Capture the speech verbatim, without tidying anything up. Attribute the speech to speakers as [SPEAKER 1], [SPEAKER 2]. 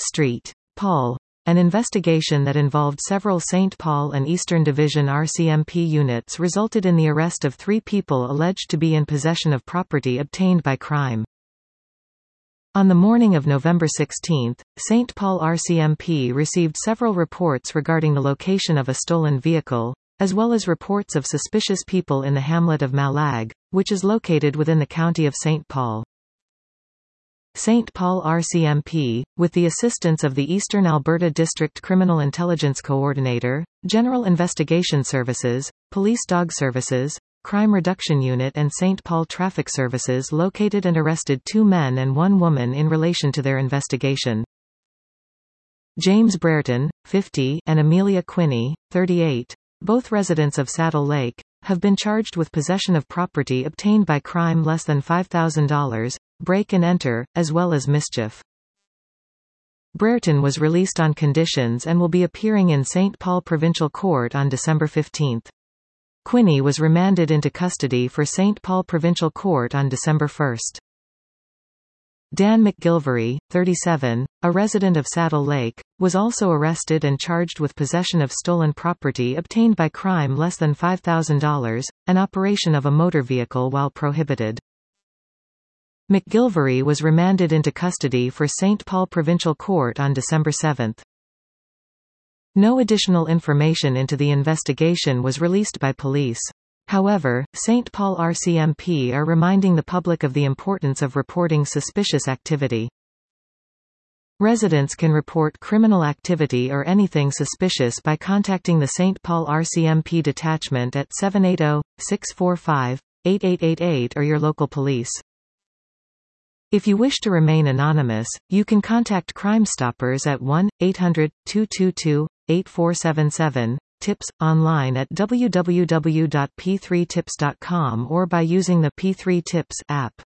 [SPEAKER 1] Street. Paul. An investigation that involved several Saint Paul and Eastern Division R C M P units resulted in the arrest of three people alleged to be in possession of property obtained by crime. On the morning of November sixteenth, Saint Paul R C M P received several reports regarding the location of a stolen vehicle, as well as reports of suspicious people in the hamlet of Malag, which is located within the county of Saint Paul. Saint Paul R C M P, with the assistance of the Eastern Alberta District Criminal Intelligence Coordinator, General Investigation Services, Police Dog Services, Crime Reduction Unit and Saint Paul Traffic Services located and arrested two men and one woman in relation to their investigation. James Brereton, fifty, and Amelia Quinney, thirty-eight, both residents of Saddle Lake, have been charged with possession of property obtained by crime less than five thousand dollars, break and enter, as well as mischief. Brereton was released on conditions and will be appearing in Saint Paul Provincial Court on December fifteenth. Quinney was remanded into custody for Saint Paul Provincial Court on December first. Dan McGilvery, thirty-seven, a resident of Saddle Lake, was also arrested and charged with possession of stolen property obtained by crime less than five thousand dollars, and operation of a motor vehicle while prohibited. McGilvery was remanded into custody for Saint Paul Provincial Court on December seventh. No additional information into the investigation was released by police. However, Saint Paul R C M P are reminding the public of the importance of reporting suspicious activity. Residents can report criminal activity or anything suspicious by contacting the Saint Paul R C M P detachment at seven eight zero, six four five, eight eight eight eight or your local police. If you wish to remain anonymous, you can contact Crime Stoppers at one eight hundred, two two two, eight four seven seven, tips, online at w w w dot p three tips dot com or by using the P three Tips app.